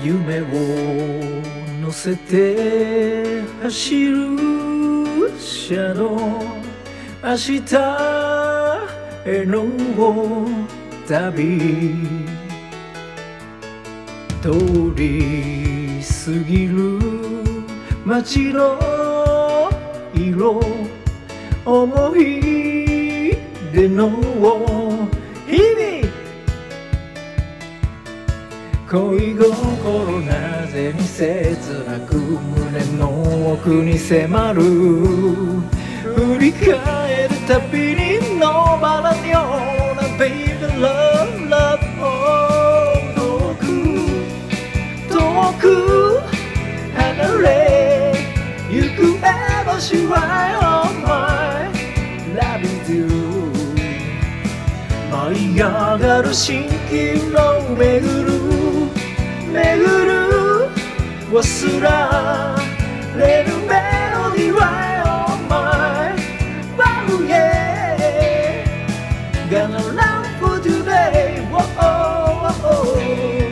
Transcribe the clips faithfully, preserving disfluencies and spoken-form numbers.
夢を乗せて走る車の明日への旅、通り過ぎる街の色、思い出の日々、恋心なぜに切なく胸の奥に迫る、振り返るたびに野バラのような Baby love love、oh、遠く遠く離れゆくエボシワイ Oh my love you、 舞い上がる蜃気楼巡る巡る忘れるメロディーは Oh my love yeah Gonna love for today、oh, oh, oh.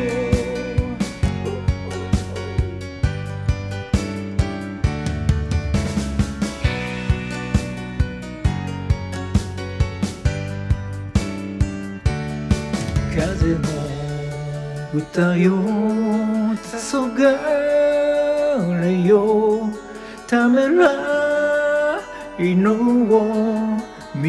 風の歌よ黄昏よためらいの道、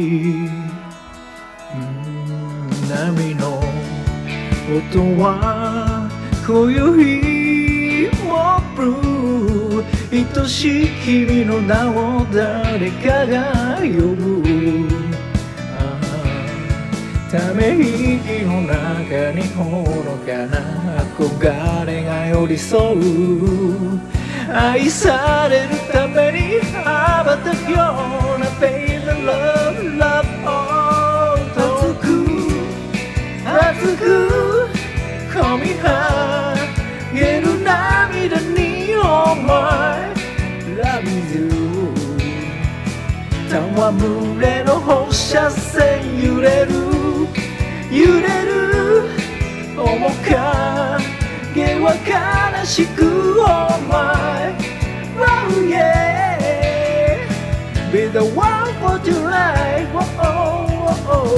波の音は今宵もブルー、愛しい君の名を誰かが呼ぶ、ため息の中にほのかな憧れが寄り添う、愛されるために羽ばたくような Baby love love、 oh、 遠く熱く込み上げる涙に Oh my love you、 戯れの放射線揺れる揺れる面影は悲しく Oh my love yeah Be the one for tonight、 oh, oh, oh.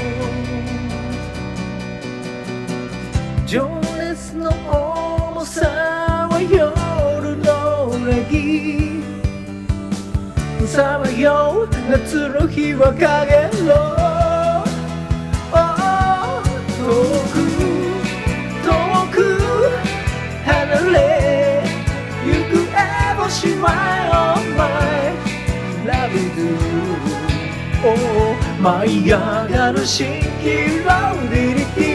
情熱の重さは夜の裏切、さまよう夏の日は陰ろ、遠く遠く離れゆくエボシマイ Oh my love you、 oh、 舞い上がる蜃気楼リリティ